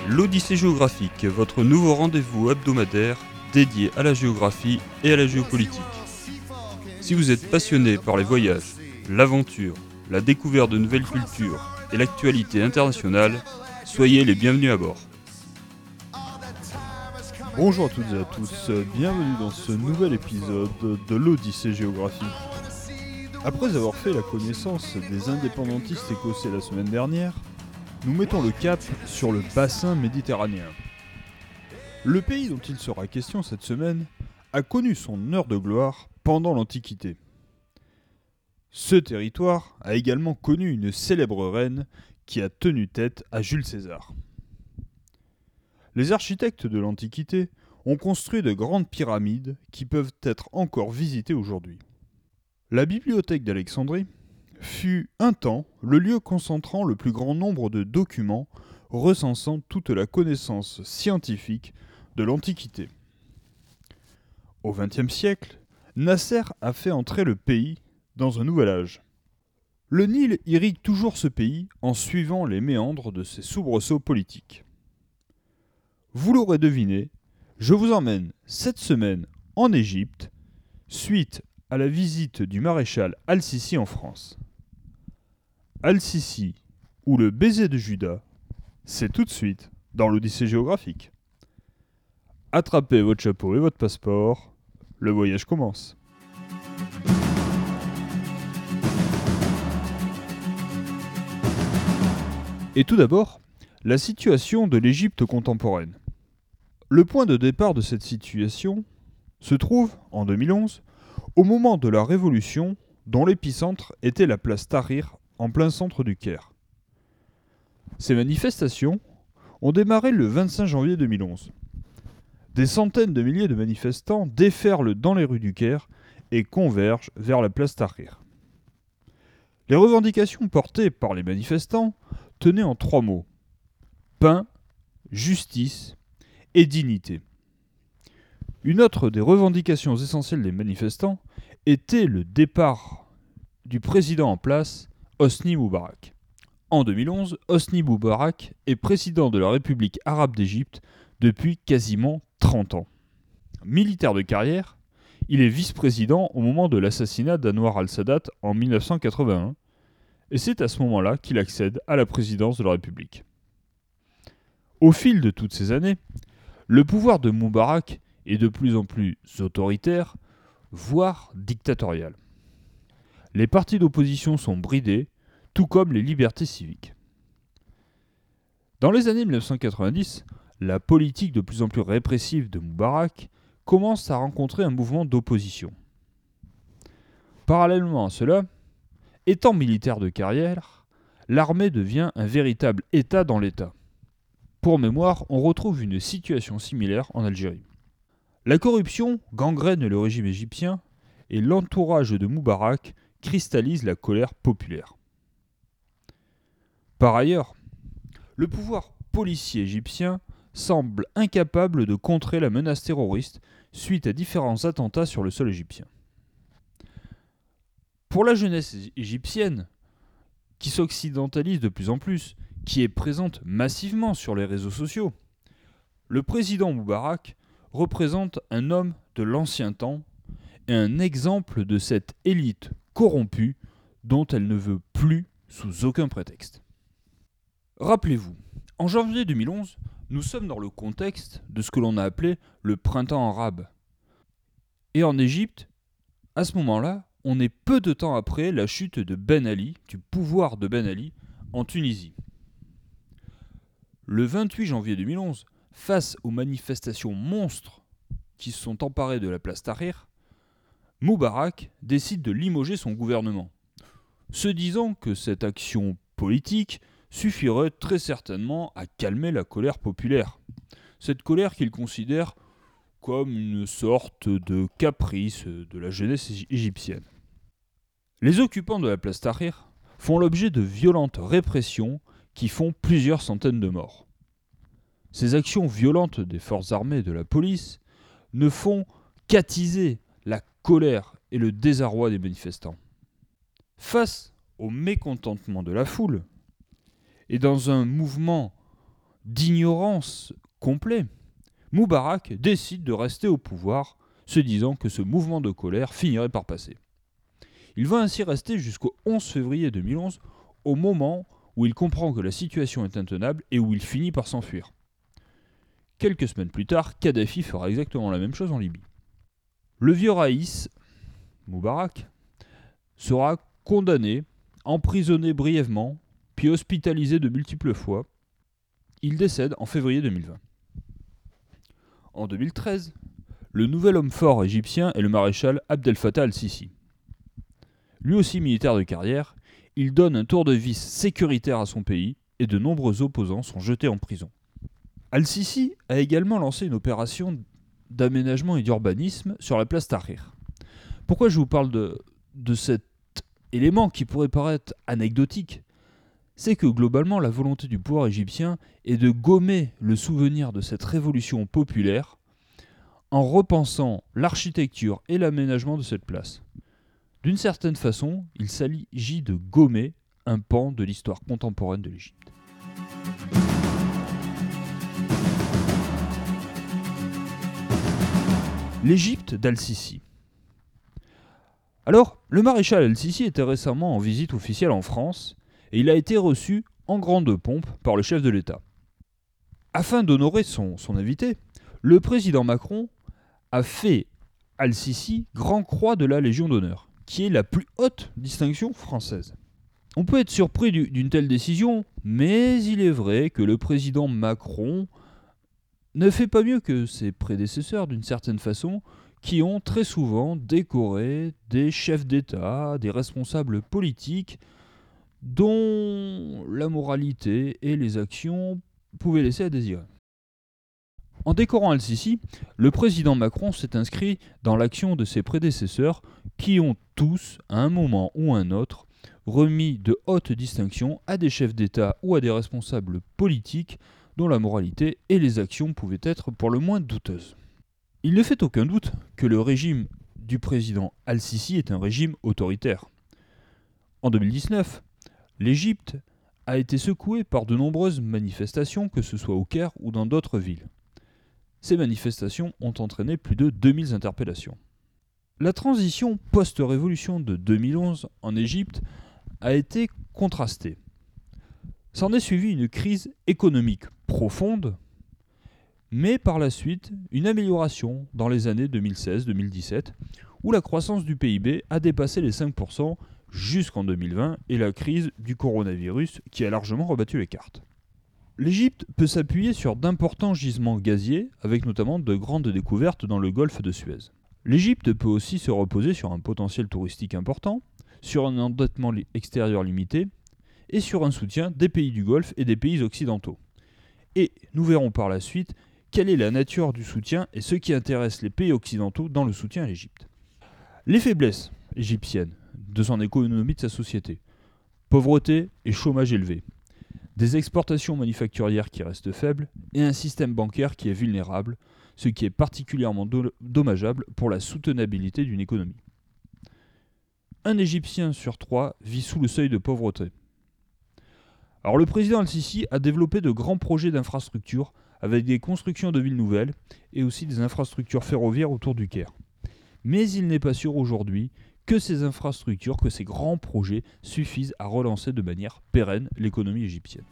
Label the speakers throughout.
Speaker 1: L'Odyssée géographique, votre nouveau rendez-vous hebdomadaire dédié à la géographie et à la géopolitique. Si vous êtes passionné par les voyages, l'aventure, la découverte de nouvelles cultures et l'actualité internationale, soyez les bienvenus à bord.
Speaker 2: Bonjour à toutes et à tous, bienvenue dans ce nouvel épisode de l'Odyssée géographique. Après avoir fait la connaissance des indépendantistes écossais la semaine dernière, nous mettons le cap sur le bassin méditerranéen. Le pays dont il sera question cette semaine a connu son heure de gloire pendant l'Antiquité. Ce territoire a également connu une célèbre reine qui a tenu tête à Jules César. Les architectes de l'Antiquité ont construit de grandes pyramides qui peuvent être encore visitées aujourd'hui. La bibliothèque d'Alexandrie fut un temps le lieu concentrant le plus grand nombre de documents recensant toute la connaissance scientifique de l'Antiquité. Au XXe siècle, Nasser a fait entrer le pays dans un nouvel âge. Le Nil irrigue toujours ce pays en suivant les méandres de ses soubresauts politiques. Vous l'aurez deviné, je vous emmène cette semaine en Égypte, suite à la visite du maréchal Al-Sisi en France. Al-Sisi, ou le baiser de Judas, c'est tout de suite dans l'Odyssée géographique. Attrapez votre chapeau et votre passeport, le voyage commence. Et tout d'abord, la situation de l'Égypte contemporaine. Le point de départ de cette situation se trouve, en 2011, au moment de la Révolution dont l'épicentre était la place Tahrir en plein centre du Caire. Ces manifestations ont démarré le 25 janvier 2011. Des centaines de milliers de manifestants déferlent dans les rues du Caire et convergent vers la place Tahrir. Les revendications portées par les manifestants tenaient en 3 mots : pain, justice et dignité. Une autre des revendications essentielles des manifestants était le départ du président en place, Hosni Moubarak. En 2011, Hosni Moubarak est président de la République arabe d'Égypte depuis quasiment 30 ans. Militaire de carrière, il est vice-président au moment de l'assassinat d'Anwar al-Sadat en 1981, et c'est à ce moment-là qu'il accède à la présidence de la République. Au fil de toutes ces années, le pouvoir de Moubarak est de plus en plus autoritaire, voire dictatorial. Les partis d'opposition sont bridés, tout comme les libertés civiques. Dans les années 1990, la politique de plus en plus répressive de Moubarak commence à rencontrer un mouvement d'opposition. Parallèlement à cela, étant militaire de carrière, l'armée devient un véritable État dans l'État. Pour mémoire, on retrouve une situation similaire en Algérie. La corruption gangrène le régime égyptien et l'entourage de Moubarak cristallise la colère populaire. Par ailleurs, le pouvoir policier égyptien semble incapable de contrer la menace terroriste suite à différents attentats sur le sol égyptien. Pour la jeunesse égyptienne, qui s'occidentalise de plus en plus, qui est présente massivement sur les réseaux sociaux, le président Moubarak représente un homme de l'ancien temps et un exemple de cette élite corrompue dont elle ne veut plus sous aucun prétexte. Rappelez-vous, en janvier 2011, nous sommes dans le contexte de ce que l'on a appelé le printemps arabe. Et en Égypte, à ce moment-là, on est peu de temps après la chute de Ben Ali, du pouvoir de Ben Ali, en Tunisie. Le 28 janvier 2011, face aux manifestations monstres qui se sont emparées de la place Tahrir, Moubarak décide de limoger son gouvernement, se disant que cette action politique suffirait très certainement à calmer la colère populaire. Cette colère qu'il considère comme une sorte de caprice de la jeunesse égyptienne. Les occupants de la place Tahrir font l'objet de violentes répressions qui font plusieurs centaines de morts. Ces actions violentes des forces armées et de la police ne font qu'attiser la colère et le désarroi des manifestants. Face au mécontentement de la foule, et dans un mouvement d'ignorance complet, Moubarak décide de rester au pouvoir, se disant que ce mouvement de colère finirait par passer. Il va ainsi rester jusqu'au 11 février 2011, au moment où il comprend que la situation est intenable et où il finit par s'enfuir. Quelques semaines plus tard, Kadhafi fera exactement la même chose en Libye. Le vieux Raïs, Moubarak, sera condamné, emprisonné brièvement, puis hospitalisé de multiples fois. Il décède en février 2020. En 2013, le nouvel homme fort égyptien est le maréchal Abdel Fattah al-Sisi. Lui aussi militaire de carrière, il donne un tour de vis sécuritaire à son pays et de nombreux opposants sont jetés en prison. Al-Sisi a également lancé une opération d'aménagement et d'urbanisme sur la place Tahrir. Pourquoi je vous parle de cet élément qui pourrait paraître anecdotique ? C'est que globalement la volonté du pouvoir égyptien est de gommer le souvenir de cette révolution populaire en repensant l'architecture et l'aménagement de cette place. D'une certaine façon, il s'agit de gommer un pan de l'histoire contemporaine de l'Égypte. L'Égypte d'Al-Sisi. Alors, le maréchal Al-Sisi était récemment en visite officielle en France et il a été reçu en grande pompe par le chef de l'État. Afin d'honorer son invité, le président Macron a fait Al-Sisi Grand Croix de la Légion d'honneur, qui est la plus haute distinction française. On peut être surpris d'une telle décision, mais il est vrai que le président Macron ne fait pas mieux que ses prédécesseurs d'une certaine façon, qui ont très souvent décoré des chefs d'État, des responsables politiques, dont la moralité et les actions pouvaient laisser à désirer. En décorant Al-Sisi, le président Macron s'est inscrit dans l'action de ses prédécesseurs qui ont tous, à un moment ou un autre, remis de hautes distinctions à des chefs d'État ou à des responsables politiques dont la moralité et les actions pouvaient être pour le moins douteuses. Il ne fait aucun doute que le régime du président Al-Sisi est un régime autoritaire. En 2019, l'Égypte a été secouée par de nombreuses manifestations, que ce soit au Caire ou dans d'autres villes. Ces manifestations ont entraîné plus de 2000 interpellations. La transition post-révolution de 2011 en Égypte a été contrastée. S'en est suivi une crise économique profonde, mais par la suite une amélioration dans les années 2016-2017, où la croissance du PIB a dépassé les 5% jusqu'en 2020 et la crise du coronavirus qui a largement rebattu les cartes. L'Égypte peut s'appuyer sur d'importants gisements gaziers, avec notamment de grandes découvertes dans le golfe de Suez. L'Égypte peut aussi se reposer sur un potentiel touristique important, sur un endettement extérieur limité, et sur un soutien des pays du Golfe et des pays occidentaux. Et nous verrons par la suite quelle est la nature du soutien et ce qui intéresse les pays occidentaux dans le soutien à l'Égypte. Les faiblesses égyptiennes de son économie, de sa société. Pauvreté et chômage élevé. Des exportations manufacturières qui restent faibles et un système bancaire qui est vulnérable, ce qui est particulièrement dommageable pour la soutenabilité d'une économie. Un Égyptien sur 3 vit sous le seuil de pauvreté. Alors le président Al-Sisi a développé de grands projets d'infrastructures avec des constructions de villes nouvelles et aussi des infrastructures ferroviaires autour du Caire. Mais il n'est pas sûr aujourd'hui que ces infrastructures, que ces grands projets suffisent à relancer de manière pérenne l'économie égyptienne.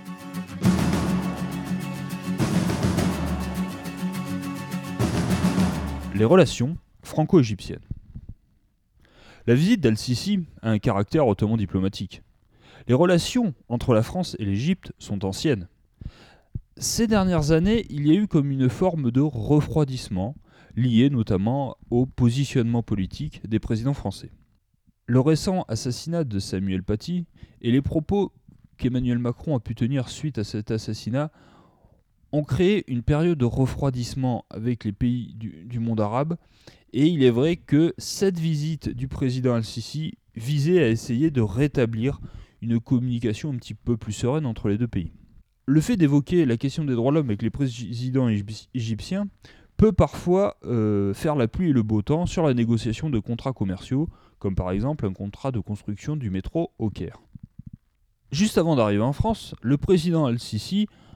Speaker 2: Les relations franco-égyptiennes. La visite d'Al-Sisi a un caractère hautement diplomatique. Les relations entre la France et l'Égypte sont anciennes. Ces dernières années, il y a eu comme une forme de refroidissement, lié notamment au positionnement politique des présidents français. Le récent assassinat de Samuel Paty et les propos qu'Emmanuel Macron a pu tenir suite à cet assassinat ont créé une période de refroidissement avec les pays du monde arabe, et il est vrai que cette visite du président Al-Sisi visait à essayer de rétablir une communication un petit peu plus sereine entre les deux pays. Le fait d'évoquer la question des droits de l'homme avec les présidents égyptiens peut parfois faire la pluie et le beau temps sur la négociation de contrats commerciaux, comme par exemple un contrat de construction du métro au Caire. Juste avant d'arriver en France, le président Al-Sisi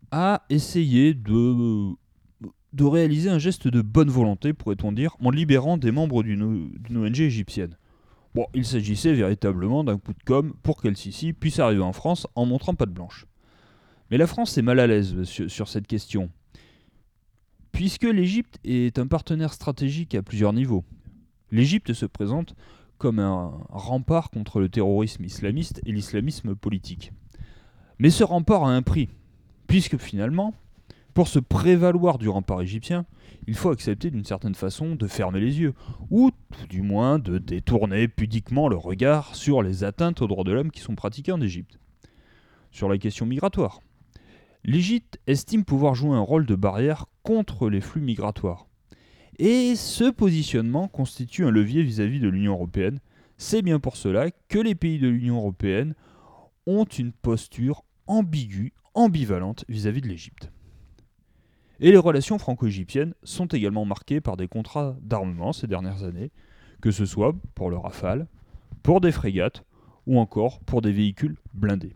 Speaker 2: a essayé de réaliser un geste de bonne volonté, pourrait-on dire, en libérant des membres d'une ONG égyptienne. Bon, il s'agissait véritablement d'un coup de com' pour qu'El-Sisi puisse arriver en France en montrant patte blanche. Mais la France est mal à l'aise sur cette question, puisque l'Égypte est un partenaire stratégique à plusieurs niveaux. L'Égypte se présente comme un rempart contre le terrorisme islamiste et l'islamisme politique. Mais ce rempart a un prix, puisque finalement, pour se prévaloir du rempart égyptien, il faut accepter d'une certaine façon de fermer les yeux, ou tout du moins de détourner pudiquement le regard sur les atteintes aux droits de l'homme qui sont pratiquées en Égypte. Sur la question migratoire, l'Égypte estime pouvoir jouer un rôle de barrière contre les flux migratoires. Et ce positionnement constitue un levier vis-à-vis de l'Union européenne. C'est bien pour cela que les pays de l'Union européenne ont une posture ambiguë, ambivalente vis-à-vis de l'Égypte. Et les relations franco-égyptiennes sont également marquées par des contrats d'armement ces dernières années, que ce soit pour le Rafale, pour des frégates ou encore pour des véhicules blindés.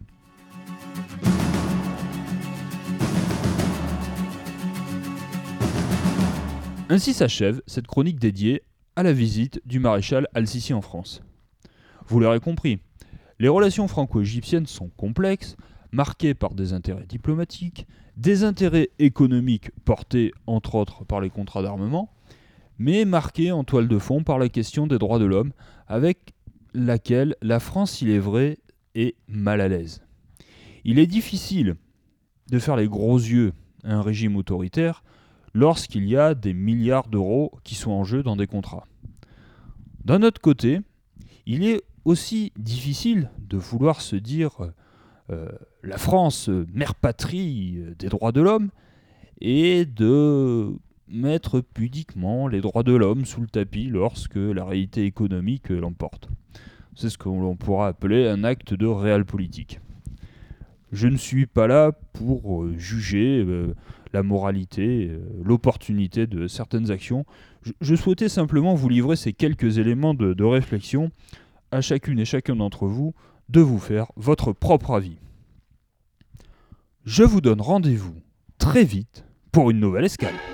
Speaker 2: Ainsi s'achève cette chronique dédiée à la visite du maréchal Al-Sisi en France. Vous l'aurez compris, les relations franco-égyptiennes sont complexes, marquées par des intérêts diplomatiques, des intérêts économiques portés entre autres par les contrats d'armement, mais marquées en toile de fond par la question des droits de l'homme, avec laquelle la France, il est vrai, est mal à l'aise. Il est difficile de faire les gros yeux à un régime autoritaire lorsqu'il y a des milliards d'euros qui sont en jeu dans des contrats. D'un autre côté, il est aussi difficile de vouloir se dire la France, mère patrie des droits de l'homme, et de mettre pudiquement les droits de l'homme sous le tapis lorsque la réalité économique l'emporte. C'est ce que l'on pourra appeler un acte de realpolitik. Je ne suis pas là pour juger la moralité, l'opportunité de certaines actions. Je souhaitais simplement vous livrer ces quelques éléments de réflexion à chacune et chacun d'entre vous de vous faire votre propre avis. Je vous donne rendez-vous très vite pour une nouvelle escale.